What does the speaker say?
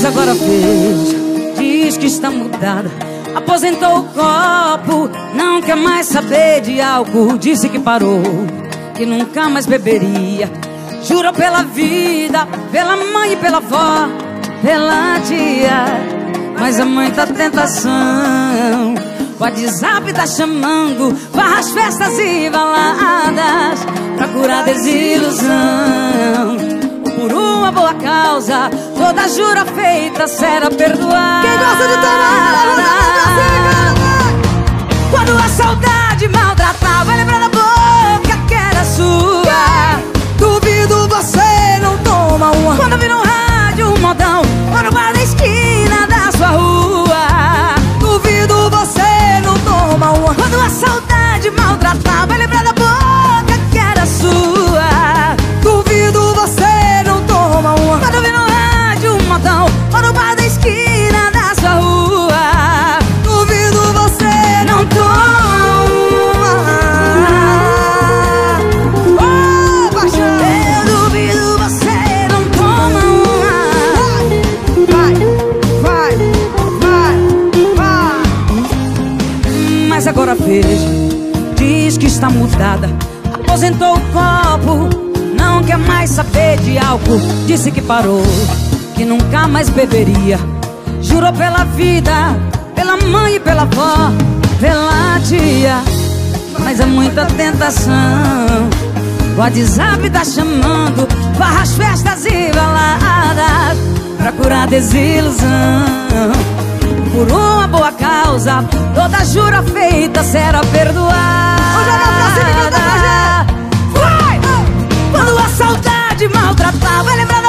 Mas agora veja, diz que está mudada, aposentou o copo, não quer mais saber de álcool. Disse que parou, que nunca mais beberia. Jurou pela vida, pela mãe e pela avó, pela tia, mas é muita tentação. O WhatsApp tá chamando, farras, festas e baladas pra curar desilusão. Por uma boa causa, toda jura feita será perdoada. Quem gosta de tomar, quando a saudade maltratar, vai lembrar da boca que era sua. Duvido você não toma uma. Quando vira um rádio, um modão, ou no bar da esquina da sua rua. Duvido você não toma uma. Quando a saudade maltratar, vai lembrar da boca que era sua. Duvido você não toma uma. Quando vira um rádio, um modão, ou no bar da esquina da sua rua. Duvido você Não toma. Oh, paixão. Eu duvido você não toma uma. Vai. Mas agora veja, diz que está mudada, aposentou o copo, não quer mais saber de álcool. Disse que parou, que nunca mais beberia. Jurou pela vida, pela mãe e pela avó, pela tia, mas é muita tentação. O WhatsApp tá chamando, farras, festas e baladas pra curar desilusão. Por uma boa causa, toda jura feita será perdoada. Vai! Quando a saudade maltratar, vai lembrar